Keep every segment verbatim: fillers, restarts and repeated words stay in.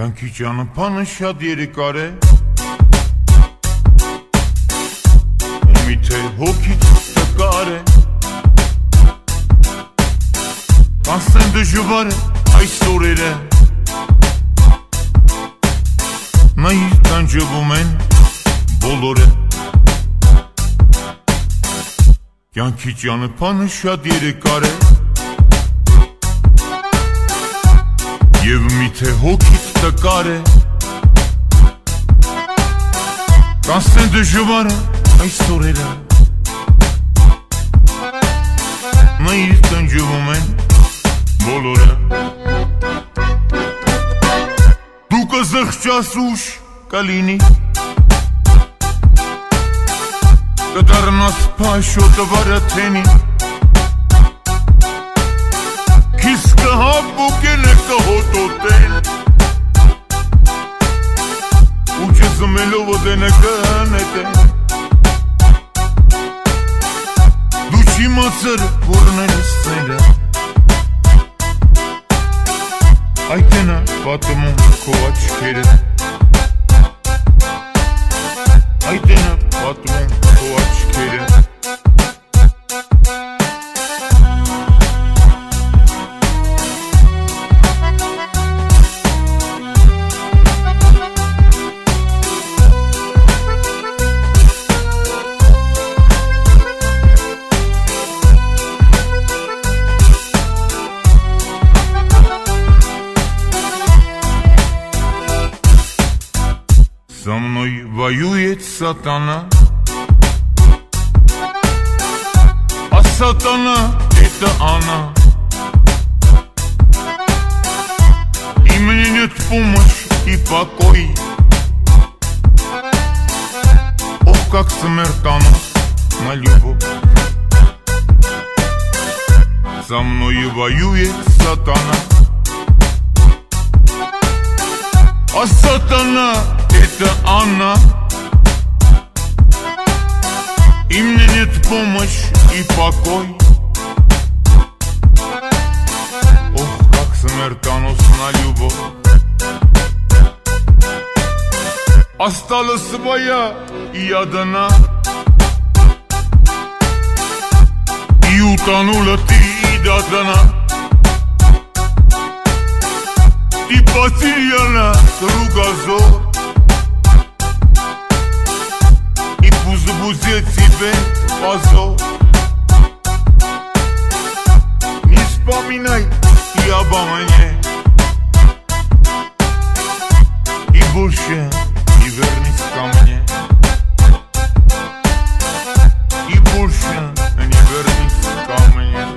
Կյանքի ճանապարհը շատ երկար է, ու միթե հոգիդ տկար է, ասեն դժվար է այս օրերը, նայիր տանջվում են բոլորը, կյանքի ճանապարհը շատ երկար է, և միթե հոգիդ տկար է, կասեն դժվար է այս օրերը, նայիր տանջվում են բոլորը, դու կզղջաս ուշ կլինի, կդառնաս փաշոտը վարաթենի, քիզ կհապուկեն է կհոտոտեն, ու չզմելով օդենը կհանետեն, դու չիմացար որն են սերը, այդ ենա պատմում քո աչքերը, այդ ենա պատմում քո աչքերը, Со мной воюет сатана, а сатана это она, и мне нет помощи и покой. Ох, как смертоносна любовь. Со мной воюет сатана, а сатана это она, и мне нет помощи и покой. Ох, как смертоносна любовь. Осталась своя и одна, и утонула ты до дна. Ты потеряла кругозор, и пусть будет тебе позор. Не вспоминай и обо мне, и больше не вернись ко мне, и больше не вернись ко мне.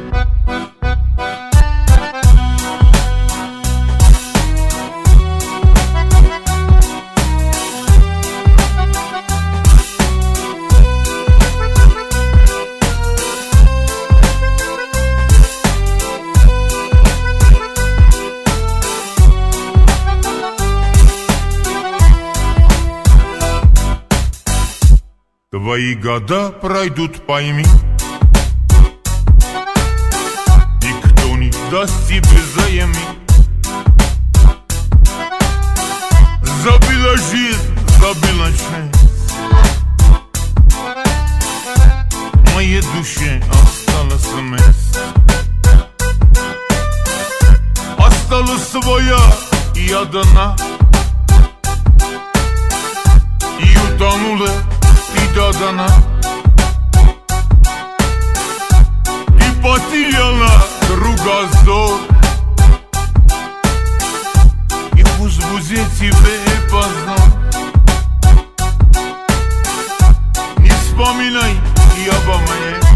Твои года пройдут, пойми, никто не даст тебе взаймы. Забила жизнь, забила честь, моей душе осталось место. Осталась своя и одна, и утонула ты до дна. И потеряла кругозор, и пусть будет тебе позор. Не вспоминай и обо мне,